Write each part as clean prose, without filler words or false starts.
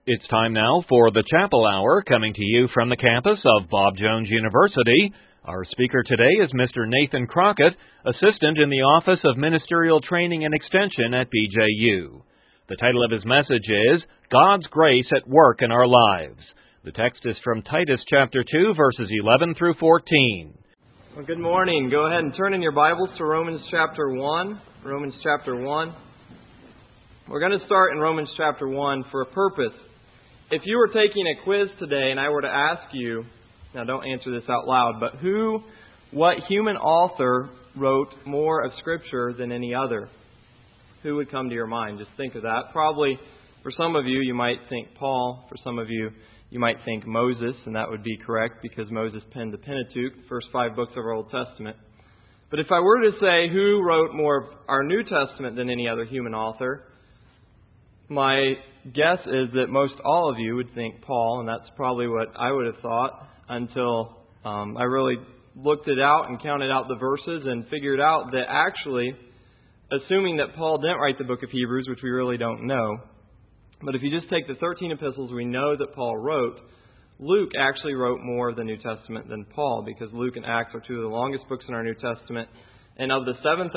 It's time now for the Chapel Hour, coming to you from the campus of Bob Jones University. Our speaker today is Mr. Nathan Crockett, Assistant in the Office of Ministerial Training and Extension at BJU. The title of his message is, God's Grace at Work in Our Lives. The text is from Titus chapter 2, verses 11 through 14. Well, good morning. Go ahead and turn in your Bibles to Romans chapter 1. Romans chapter 1. We're going to start in Romans chapter 1 for a purpose. If you were taking a quiz today and I were to ask you, now don't answer this out loud, but what human author wrote more of Scripture than any other? Who would come to your mind? Just think of that. Probably for some of you, you might think Paul. For some of you, you might think Moses, and that would be correct because Moses penned the Pentateuch, the first 5 books of our Old Testament. But if I were to say who wrote more of our New Testament than any other human author, my guess is that most all of you would think Paul, and that's probably what I would have thought until I really looked it out and counted out the verses and figured out that actually, assuming that Paul didn't write the book of Hebrews, which we really don't know, but if you just take the 13 epistles we know that Paul wrote, Luke actually wrote more of the New Testament than Paul, because Luke and Acts are 2 of the longest books in our New Testament. And of the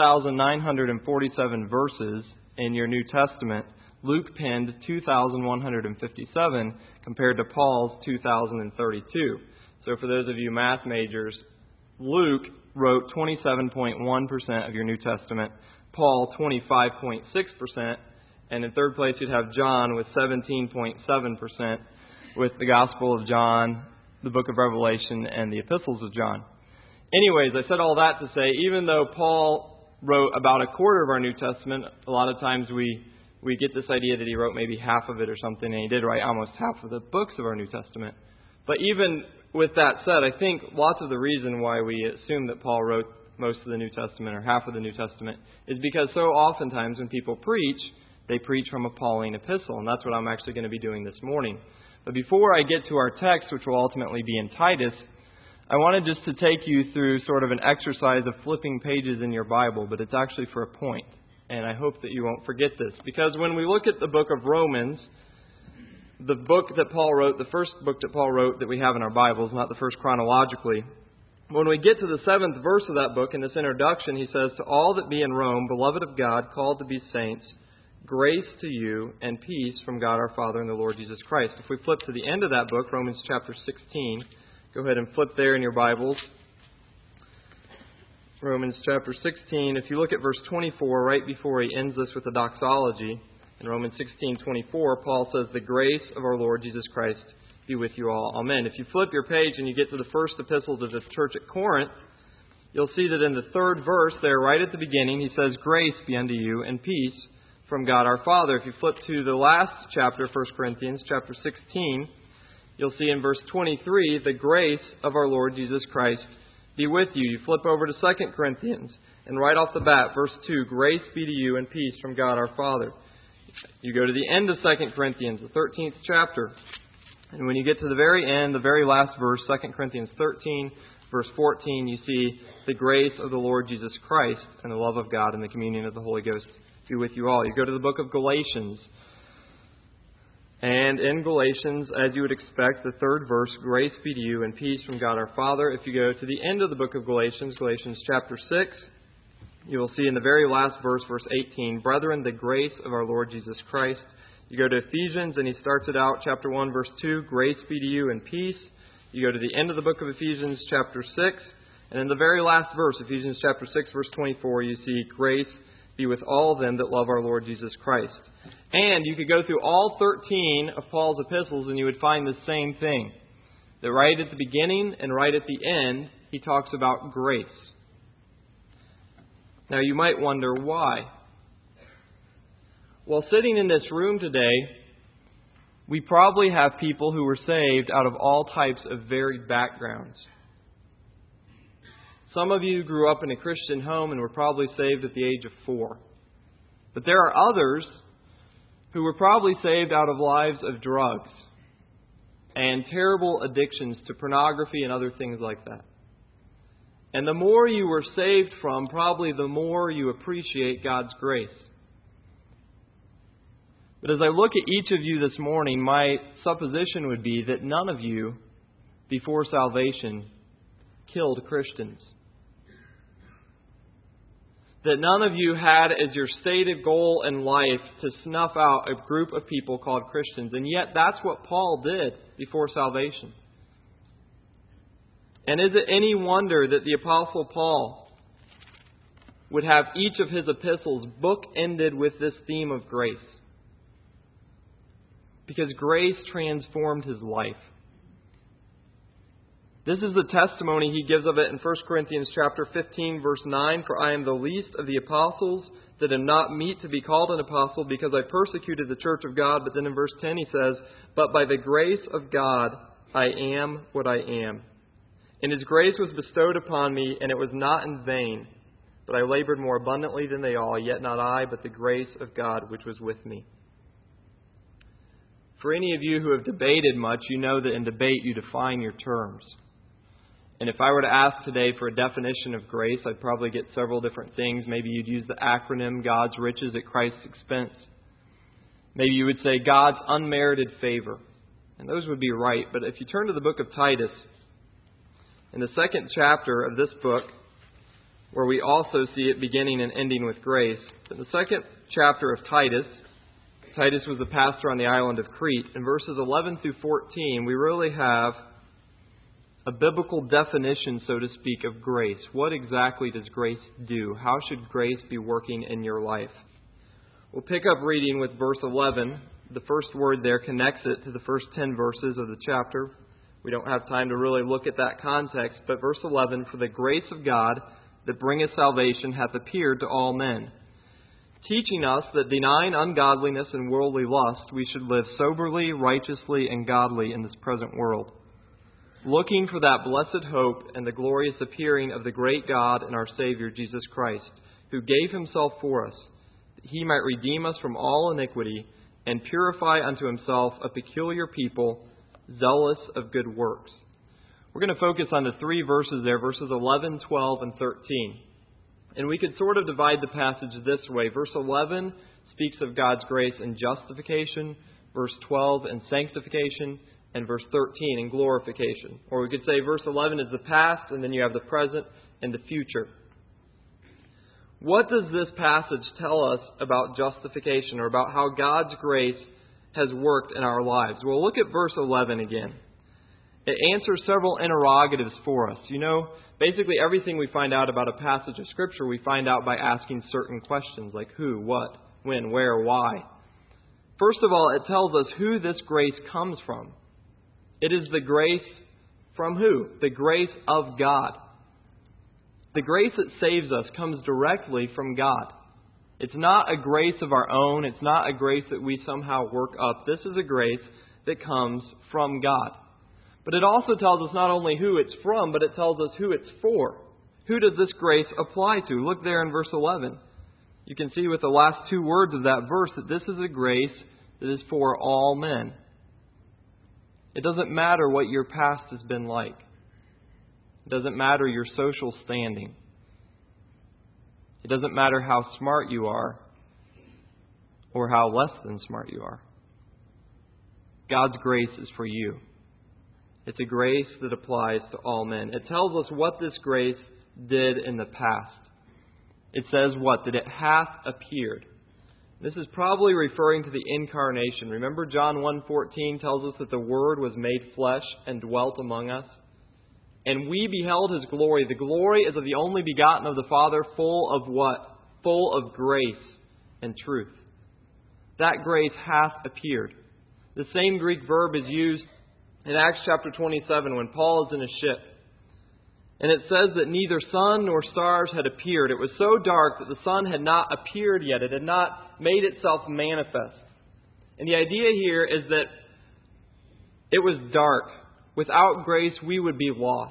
7,947 verses in your New Testament, Luke penned 2,157 compared to Paul's 2,032. So for those of you math majors, Luke wrote 27.1% of your New Testament, Paul 25.6%, and in third place you'd have John with 17.7%, with the Gospel of John, the book of Revelation, and the epistles of John. Anyways, I said all that to say, even though Paul wrote about a quarter of our New Testament, a lot of times we get this idea that he wrote maybe half of it or something, and he did write almost half of the books of our New Testament. But even with that said, I think lots of the reason why we assume that Paul wrote most of the New Testament or half of the New Testament is because so oftentimes when people preach, they preach from a Pauline epistle, and that's what I'm actually going to be doing this morning. But before I get to our text, which will ultimately be in Titus, I wanted just to take you through sort of an exercise of flipping pages in your Bible, but it's actually for a point. And I hope that you won't forget this. Because when we look at the book of Romans, the book that Paul wrote, the first book that Paul wrote that we have in our Bibles, not the first chronologically, when we get to the 7th verse of that book, in this introduction, he says, "To all that be in Rome, beloved of God, called to be saints, grace to you and peace from God our Father and the Lord Jesus Christ." If we flip to the end of that book, Romans chapter 16, go ahead and flip there in your Bibles. Romans chapter 16, if you look at verse 24, right before he ends this with a doxology, in Romans 16:24, Paul says, "The grace of our Lord Jesus Christ be with you all. Amen." If you flip your page and you get to the first epistle to the church at Corinth, you'll see that in the 3rd verse there, right at the beginning, he says, "Grace be unto you and peace from God our Father." If you flip to the last chapter, 1 Corinthians, chapter 16, you'll see in verse 23, "The grace of our Lord Jesus Christ be with you." You flip over to 2 Corinthians, and right off the bat, verse 2, "Grace be to you and peace from God our Father." You go to the end of 2 Corinthians, the 13th chapter, and when you get to the very end, the very last verse, 2 Corinthians 13, verse 14, you see, "The grace of the Lord Jesus Christ and the love of God and the communion of the Holy Ghost be with you all." You go to the book of Galatians, and in Galatians, as you would expect, the 3rd verse, "Grace be to you and peace from God our Father." If you go to the end of the book of Galatians, Galatians chapter 6, you will see in the very last verse, verse 18, "Brethren, the grace of our Lord Jesus Christ." You go to Ephesians, and he starts it out, chapter 1, verse 2, "Grace be to you and peace." You go to the end of the book of Ephesians, chapter 6, and in the very last verse, Ephesians chapter 6, verse 24, you see, "Grace be with all them that love our Lord Jesus Christ." And you could go through all 13 of Paul's epistles and you would find the same thing. That right at the beginning and right at the end, he talks about grace. Now you might wonder why. Well, sitting in this room today, we probably have people who were saved out of all types of varied backgrounds. Some of you grew up in a Christian home and were probably saved at the age of 4. But there are others who were probably saved out of lives of drugs and terrible addictions to pornography and other things like that. And the more you were saved from, probably the more you appreciate God's grace. But as I look at each of you this morning, my supposition would be that none of you, before salvation, killed Christians. That none of you had as your stated goal in life to snuff out a group of people called Christians. And yet that's what Paul did before salvation. And is it any wonder that the Apostle Paul would have each of his epistles bookended with this theme of grace? Because grace transformed his life. This is the testimony he gives of it in 1 Corinthians chapter 15, verse 9. For I am the least of the apostles, that am not meet to be called an apostle, because I persecuted the church of God. But then in verse 10 he says, but by the grace of God I am what I am. And His grace was bestowed upon me, and it was not in vain. But I labored more abundantly than they all, yet not I, but the grace of God which was with me. For any of you who have debated much, you know that in debate you define your terms. And if I were to ask today for a definition of grace, I'd probably get several different things. Maybe you'd use the acronym God's riches at Christ's expense. Maybe you would say God's unmerited favor. And those would be right. But if you turn to the book of Titus, in the second chapter of this book, where we also see it beginning and ending with grace, in the second chapter of Titus was the pastor on the island of Crete. In verses 11 through 14, we really have a biblical definition, so to speak, of grace. What exactly does grace do? How should grace be working in your life? We'll pick up reading with verse 11. The first word there connects it to the first 10 verses of the chapter. We don't have time to really look at that context, but verse 11, for the grace of God that bringeth salvation hath appeared to all men, teaching us that denying ungodliness and worldly lust, we should live soberly, righteously, and godly in this present world, looking for that blessed hope and the glorious appearing of the great God and our Savior Jesus Christ, who gave Himself for us, that He might redeem us from all iniquity and purify unto Himself a peculiar people, zealous of good works. We're going to focus on the three verses there, verses 11, 12, and 13. And we could sort of divide the passage this way. Verse 11 speaks of God's grace in justification, verse 12 in sanctification, and verse 13 in glorification. Or we could say verse 11 is the past, and then you have the present and the future. What does this passage tell us about justification, or about how God's grace has worked in our lives? Well, look at verse 11 again. It answers several interrogatives for us. You know, basically everything we find out about a passage of Scripture, we find out by asking certain questions like who, what, when, where, why. First of all, it tells us who this grace comes from. It is the grace from who? The grace of God. The grace that saves us comes directly from God. It's not a grace of our own. It's not a grace that we somehow work up. This is a grace that comes from God. But it also tells us not only who it's from, but it tells us who it's for. Who does this grace apply to? Look there in verse 11. You can see with the last two words of that verse that this is a grace that is for all men. It doesn't matter what your past has been like. It doesn't matter your social standing. It doesn't matter how smart you are or how less than smart you are. God's grace is for you. It's a grace that applies to all men. It tells us what this grace did in the past. It says what? That it hath appeared. This is probably referring to the incarnation. Remember John 1:14 tells us that the Word was made flesh and dwelt among us. And we beheld His glory. The glory is of the only begotten of the Father, full of what? Full of grace and truth. That grace hath appeared. The same Greek verb is used in Acts chapter 27 when Paul is in a ship. And it says that neither sun nor stars had appeared. It was so dark that the sun had not appeared yet. It had not made itself manifest. And the idea here is that it was dark. Without grace, we would be lost.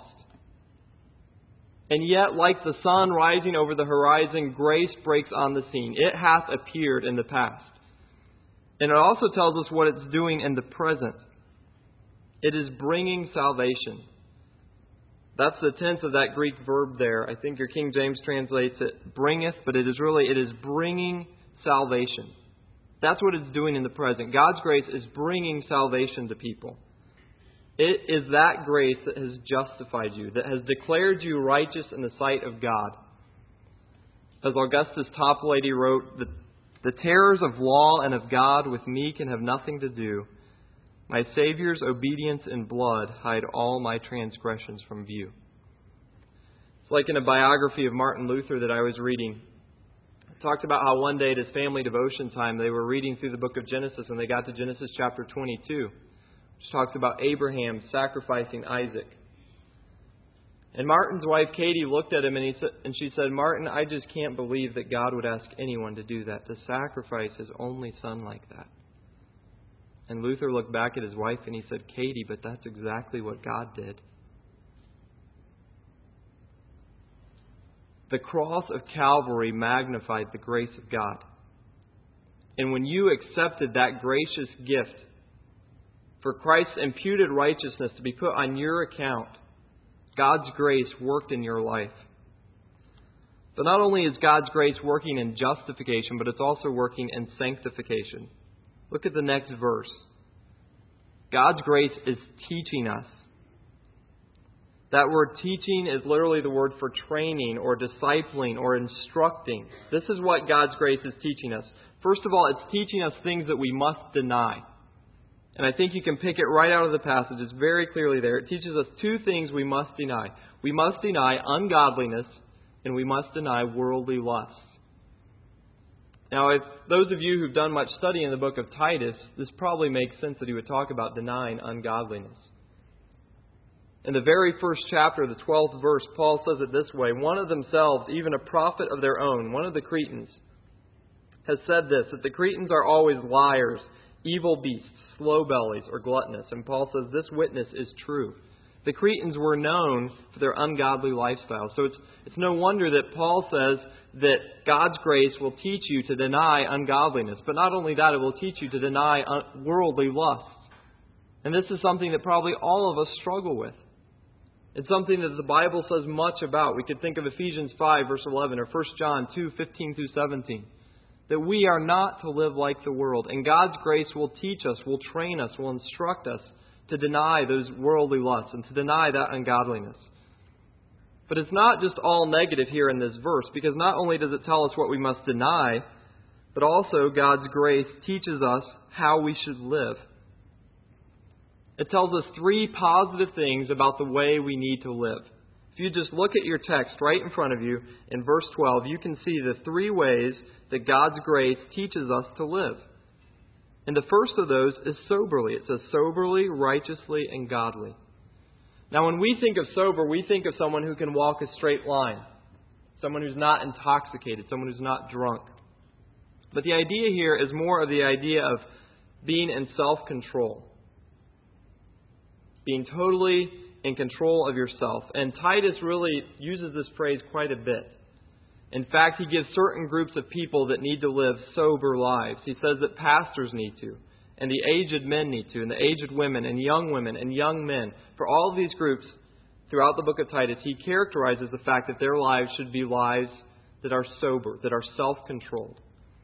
And yet, like the sun rising over the horizon, grace breaks on the scene. It hath appeared in the past. And it also tells us what it's doing in the present. It is bringing salvation. That's the tense of that Greek verb there. I think your King James translates it bringeth, but it is bringing salvation. That's what it's doing in the present. God's grace is bringing salvation to people. It is that grace that has justified you, that has declared you righteous in the sight of God. As Augustus Toplady wrote, the terrors of law and of God with me can have nothing to do. My Savior's obedience and blood hide all my transgressions from view. It's like in a biography of Martin Luther that I was reading. It talked about how one day at his family devotion time they were reading through the book of Genesis and they got to Genesis chapter 22, which talks about Abraham sacrificing Isaac. And Martin's wife Katie looked at him and she said, "Martin, I just can't believe that God would ask anyone to do that, to sacrifice his only son like that." And Luther looked back at his wife and he said, "Katie, but that's exactly what God did." The cross of Calvary magnified the grace of God. And when you accepted that gracious gift for Christ's imputed righteousness to be put on your account, God's grace worked in your life. But not only is God's grace working in justification, but it's also working in sanctification. Look at the next verse. God's grace is teaching us. That word teaching is literally the word for training or discipling or instructing. This is what God's grace is teaching us. First of all, it's teaching us things that we must deny. And I think you can pick it right out of the passage. It's very clearly there. It teaches us two things we must deny. We must deny ungodliness and we must deny worldly lusts. Now, if those of you who've done much study in the book of Titus, this probably makes sense that he would talk about denying ungodliness. In the very first chapter, the 12th verse, Paul says it this way: "One of themselves, even a prophet of their own, one of the Cretans, has said this, that the Cretans are always liars, evil beasts, slow bellies, or gluttonous." And Paul says this witness is true. The Cretans were known for their ungodly lifestyle. So it's no wonder that Paul says that God's grace will teach you to deny ungodliness. But not only that, it will teach you to deny worldly lusts. And this is something that probably all of us struggle with. It's something that the Bible says much about. We could think of Ephesians 5, verse 11, or 1 John 2, 15 through 17. That we are not to live like the world. And God's grace will teach us, will train us, will instruct us to deny those worldly lusts and to deny that ungodliness. But it's not just all negative here in this verse, because not only does it tell us what we must deny, but also God's grace teaches us how we should live. It tells us three positive things about the way we need to live. If you just look at your text right in front of you, in verse 12, you can see the three ways that God's grace teaches us to live. And the first of those is soberly. It says soberly, righteously, and godly. Now, when we think of sober, we think of someone who can walk a straight line. Someone who's not intoxicated. Someone who's not drunk. But the idea here is more of the idea of being in self-control. Being totally in control of yourself. And Titus really uses this phrase quite a bit. In fact, he gives certain groups of people that need to live sober lives. He says that pastors need to, and the aged men need to, and the aged women and young men. For all of these groups throughout the book of Titus, he characterizes the fact that their lives should be lives that are sober, that are self-controlled.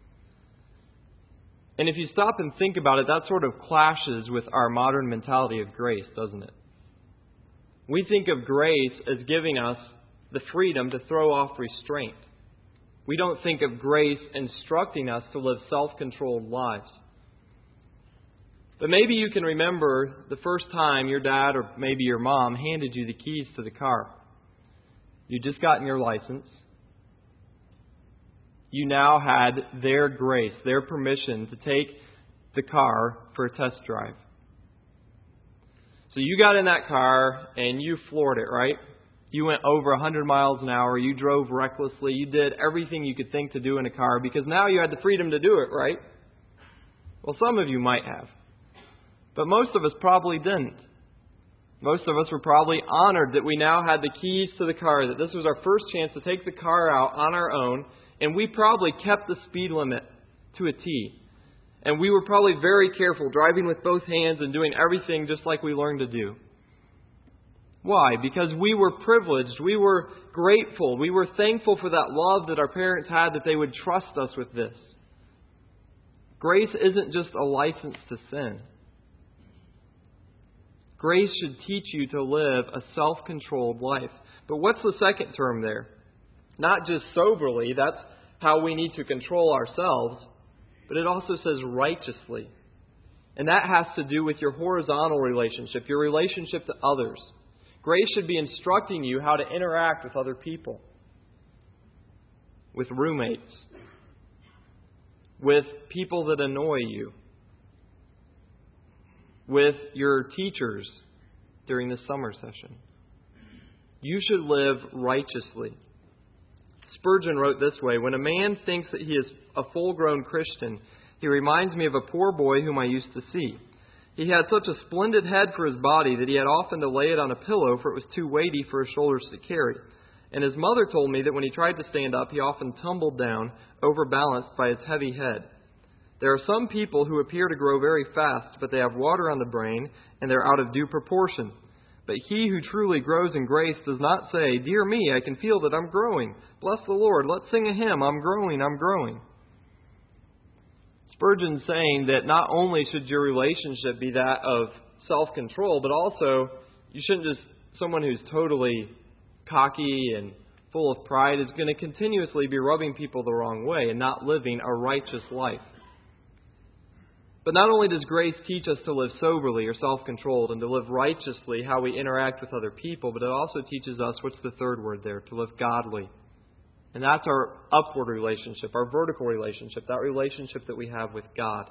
And if you stop and think about it, that sort of clashes with our modern mentality of grace, doesn't it? We think of grace as giving us the freedom to throw off restraint. We don't think of grace instructing us to live self-controlled lives. But maybe you can remember the first time your dad or maybe your mom handed you the keys to the car. You'd just gotten your license. You now had their grace, their permission to take the car for a test drive. So you got in that car and you floored it, right? You went over 100 miles an hour. You drove recklessly. You did everything you could think to do in a car because now you had the freedom to do it, right? Well, some of you might have. But most of us probably didn't. Most of us were probably honored that we now had the keys to the car, that this was our first chance to take the car out on our own, and we probably kept the speed limit to a T. And we were probably very careful, driving with both hands and doing everything just like we learned to do. Why? Because we were privileged, we were grateful, we were thankful for that love that our parents had, that they would trust us with this. Grace isn't just a license to sin. Grace should teach you to live a self-controlled life. But what's the second term there? Not just soberly, that's how we need to control ourselves, but it also says righteously. And that has to do with your horizontal relationship, your relationship to others. Grace should be instructing you how to interact with other people, with roommates, with people that annoy you, with your teachers during the summer session. You should live righteously. Spurgeon wrote this way, "When a man thinks that he is a full-grown Christian, he reminds me of a poor boy whom I used to see. He had such a splendid head for his body that he had often to lay it on a pillow, for it was too weighty for his shoulders to carry. And his mother told me that when he tried to stand up, he often tumbled down, overbalanced by his heavy head. There are some people who appear to grow very fast, but they have water on the brain, and they're out of due proportion. But he who truly grows in grace does not say, 'Dear me, I can feel that I'm growing. Bless the Lord, let's sing a hymn, I'm growing, I'm growing.'" Spurgeon's saying that not only should your relationship be that of self-control, but also you shouldn't just, someone who's totally cocky and full of pride is going to continuously be rubbing people the wrong way and not living a righteous life. But not only does grace teach us to live soberly or self-controlled and to live righteously how we interact with other people, but it also teaches us, what's the third word there? To live godly. And that's our upward relationship, our vertical relationship, that relationship that we have with God.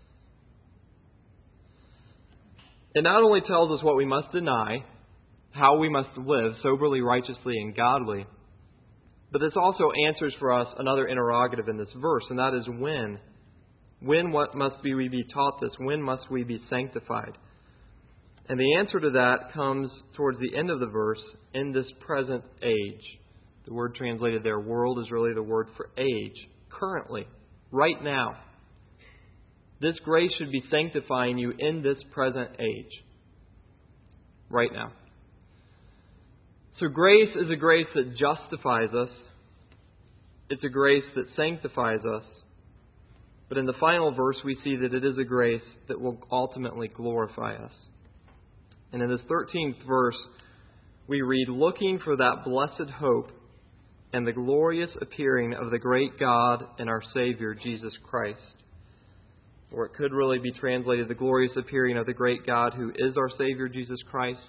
It not only tells us what we must deny, how we must live soberly, righteously, and godly, but this also answers for us another interrogative in this verse, and that is when. When must we be taught this? When must we be sanctified? And the answer to that comes towards the end of the verse, in this present age. The word translated there, world, is really the word for age. Currently, right now. This grace should be sanctifying you in this present age. Right now. So grace is a grace that justifies us. It's a grace that sanctifies us. But in the final verse, we see that it is a grace that will ultimately glorify us. And in this 13th verse, we read, "Looking for that blessed hope and the glorious appearing of the great God and our Savior, Jesus Christ." Or it could really be translated, "the glorious appearing of the great God who is our Savior, Jesus Christ."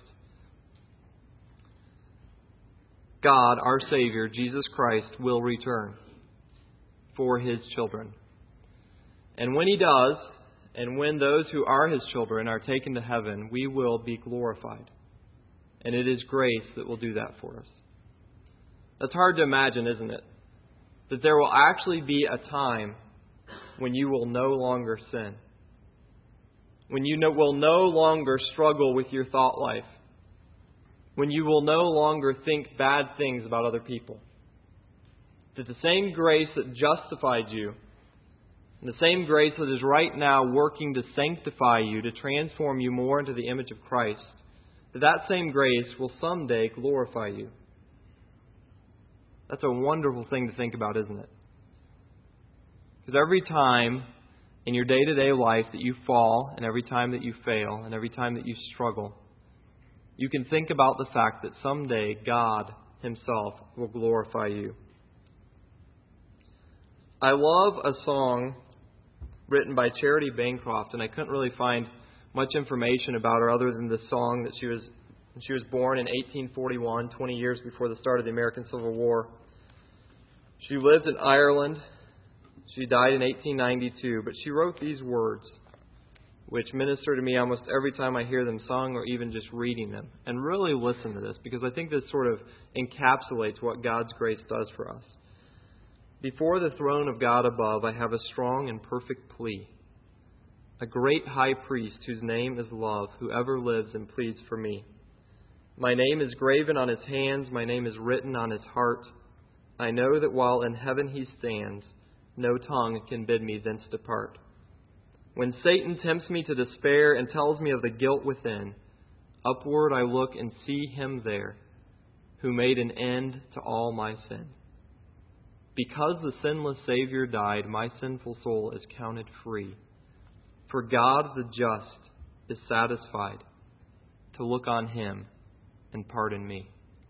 God, our Savior, Jesus Christ, will return for His children. And when He does, and when those who are His children are taken to heaven, we will be glorified. And it is grace that will do that for us. That's hard to imagine, isn't it? That there will actually be a time when you will no longer sin. When you will no longer struggle with your thought life. When you will no longer think bad things about other people. That the same grace that justified you, and the same grace that is right now working to sanctify you, to transform you more into the image of Christ, that same grace will someday glorify you. That's a wonderful thing to think about, isn't it? Because every time in your day-to-day life that you fall, and every time that you fail, and every time that you struggle, you can think about the fact that someday God Himself will glorify you. I love a song written by Charity Bancroft, and I couldn't really find much information about her other than the song that she was born in 1841, 20 years before the start of the American Civil War. She lived in Ireland. She died in 1892, but she wrote these words, which minister to me almost every time I hear them sung or even just reading them. And really listen to this, because I think this sort of encapsulates what God's grace does for us. "Before the throne of God above, I have a strong and perfect plea. A great high priest whose name is love, who ever lives and pleads for me. My name is graven on His hands, my name is written on His heart. I know that while in heaven He stands, no tongue can bid me thence depart. When Satan tempts me to despair and tells me of the guilt within, upward I look and see Him there, who made an end to all my sin." Because the sinless Savior died, my sinful soul is counted free. For God the just is satisfied to look on Him and pardon me.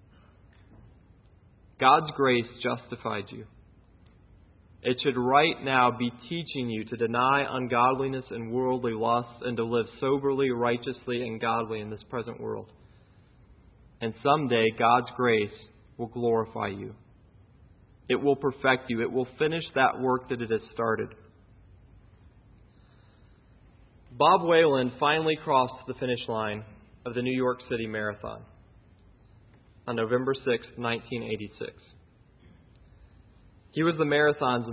God's grace justified you. It should right now be teaching you to deny ungodliness and worldly lusts and to live soberly, righteously, and godly in this present world. And someday God's grace will glorify you. It will perfect you. It will finish that work that it has started. Bob Wayland finally crossed the finish line of the New York City Marathon on November 6, 1986. He was the marathon's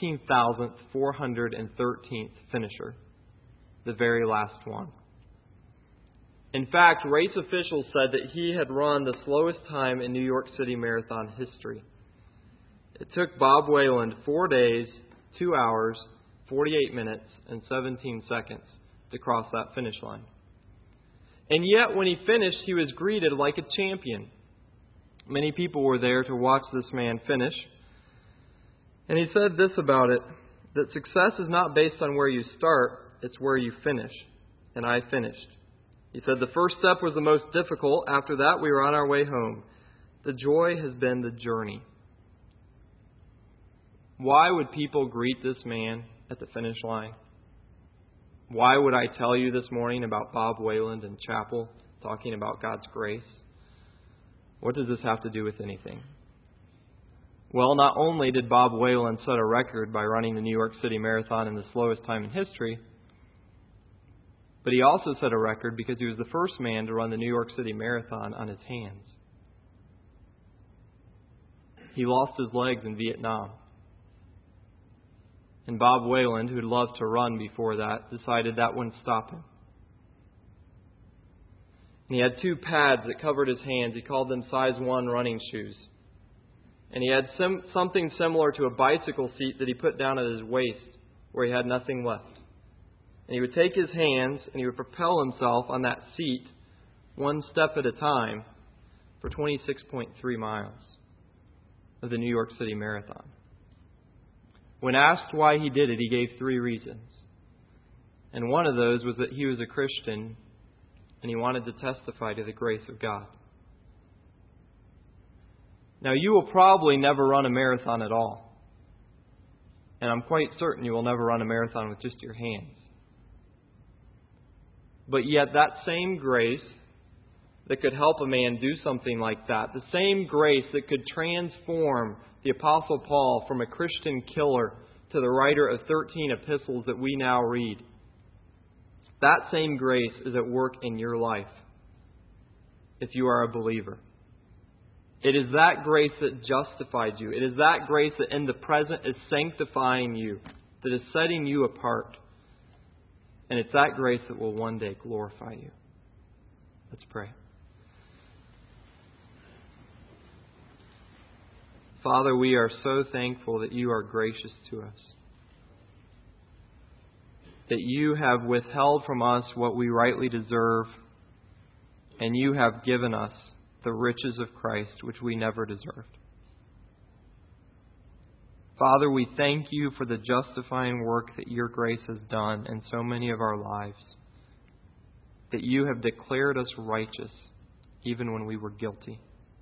19,413th finisher, the very last one. In fact, race officials said that he had run the slowest time in New York City Marathon history. It took Bob Wayland 4 days, 2 hours, 48 minutes, and 17 seconds to cross that finish line. And yet, when he finished, he was greeted like a champion. Many people were there to watch this man finish. And he said this about it, that success is not based on where you start, it's where you finish. And I finished. He said the first step was the most difficult. After that, we were on our way home. The joy has been the journey. Why would people greet this man at the finish line? Why would I tell you this morning about Bob Wayland and chapel talking about God's grace? What does this have to do with anything? Well, not only did Bob Wayland set a record by running the New York City Marathon in the slowest time in history, but he also set a record because he was the first man to run the New York City Marathon on his hands. He lost his legs in Vietnam. And Bob Wayland, who'd loved to run before that, decided that wouldn't stop him. And he had 2 pads that covered his hands. He called them size 1 running shoes. And he had something similar to a bicycle seat that he put down at his waist, where he had nothing left. And he would take his hands and he would propel himself on that seat 1 step at a time for 26.3 miles of the New York City Marathon. When asked why he did it, he gave 3 reasons. And one of those was that he was a Christian and he wanted to testify to the grace of God. Now, you will probably never run a marathon at all. And I'm quite certain you will never run a marathon with just your hands. But yet that same grace that could help a man do something like that, the same grace that could transform the Apostle Paul from a Christian killer to the writer of 13 epistles that we now read, that same grace is at work in your life if you are a believer. It is that grace that justifies you. It is that grace that in the present is sanctifying you, that is setting you apart. And it's that grace that will one day glorify you. Let's pray. Father, we are so thankful that you are gracious to us. That you have withheld from us what we rightly deserve, and you have given us the riches of Christ, which we never deserved. Father, we thank you for the justifying work that your grace has done in so many of our lives. That you have declared us righteous even when we were guilty.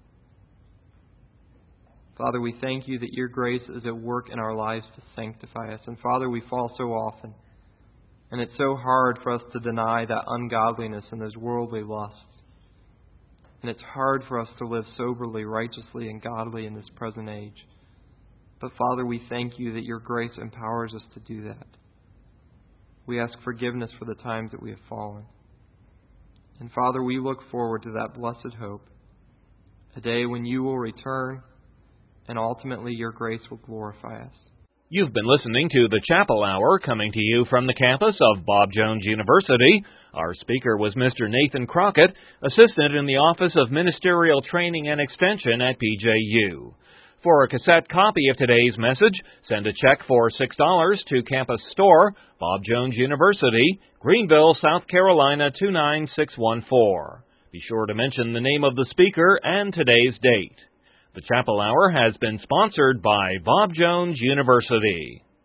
Father, we thank you that your grace is at work in our lives to sanctify us. And Father, we fall so often. And it's so hard for us to deny that ungodliness and those worldly lusts. And it's hard for us to live soberly, righteously, and godly in this present age. But Father, we thank you that your grace empowers us to do that. We ask forgiveness for the times that we have fallen. And Father, we look forward to that blessed hope, a day when you will return and ultimately your grace will glorify us. You've been listening to the Chapel Hour, coming to you from the campus of Bob Jones University. Our speaker was Mr. Nathan Crockett, assistant in the Office of Ministerial Training and Extension at BJU. For a cassette copy of today's message, send a check for $6 to Campus Store, Bob Jones University, Greenville, South Carolina 29614. Be sure to mention the name of the speaker and today's date. The Chapel Hour has been sponsored by Bob Jones University.